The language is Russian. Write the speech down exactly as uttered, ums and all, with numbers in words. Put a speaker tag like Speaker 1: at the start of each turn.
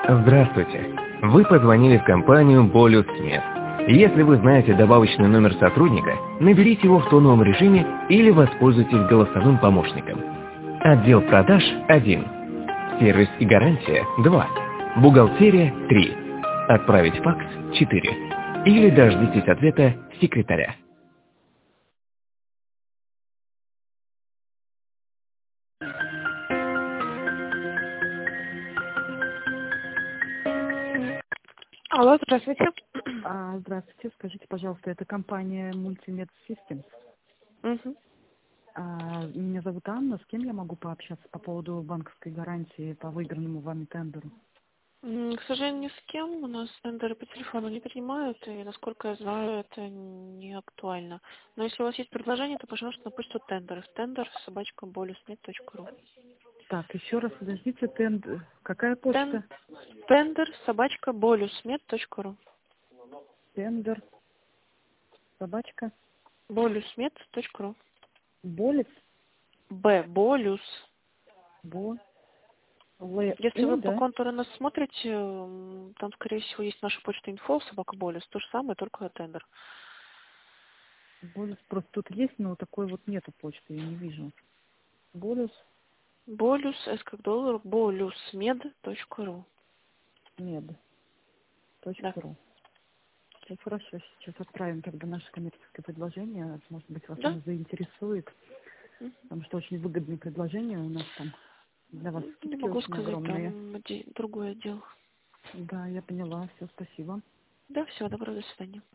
Speaker 1: Здравствуйте. Вы позвонили в компанию Bolus Med. Если вы знаете добавочный номер сотрудника, наберите его в тоновом режиме или воспользуйтесь голосовым помощником. Отдел продаж– один. Сервис и гарантия– два. Бухгалтерия– три. Отправить факс– четыре. Или дождитесь ответа секретаря. Алло, здравствуйте.
Speaker 2: А, здравствуйте, скажите, пожалуйста, это компания Multimed Systems.
Speaker 1: Мгм.
Speaker 2: А, меня зовут Анна, с кем я могу пообщаться по поводу банковской гарантии по выигранному вами тендеру?
Speaker 1: М, К сожалению, ни с кем. У нас тендеры по телефону не принимают, и, насколько я знаю, это не актуально. Но если у вас есть предложение, то, пожалуйста, на почту тендеров. Тендер собачка болюсмед точка ру.
Speaker 2: Так, еще раз, подождите, тенд... какая
Speaker 1: Тен...
Speaker 2: почта?
Speaker 1: Тендер собачка болюсмед точка ру.
Speaker 2: Тендер, собачка,
Speaker 1: болюсмед точка ру.
Speaker 2: болец,
Speaker 1: Б. Болюс.
Speaker 2: бо, ле,
Speaker 1: Если
Speaker 2: у,
Speaker 1: вы по
Speaker 2: да?
Speaker 1: контуру нас смотрите, м, там, скорее всего, есть наша почта инфо, собака болюс. То же самое, только тендер.
Speaker 2: Болец просто тут есть, но такой вот нету почты, я не вижу. Болец,
Speaker 1: Болюс, С как доллар, болюсмед точка ру.
Speaker 2: мед,
Speaker 1: Да.
Speaker 2: точка ру. Ну, хорошо, сейчас отправим тогда наше коммерческое предложение. Может быть, вас
Speaker 1: Да?
Speaker 2: оно заинтересует, потому что очень выгодные предложения у нас там. Для вас
Speaker 1: Не
Speaker 2: скидки
Speaker 1: могу
Speaker 2: очень
Speaker 1: сказать,
Speaker 2: огромные.
Speaker 1: там оде- другой отдел.
Speaker 2: Да, я поняла. Все, спасибо.
Speaker 1: Да, все, добро, до свидания.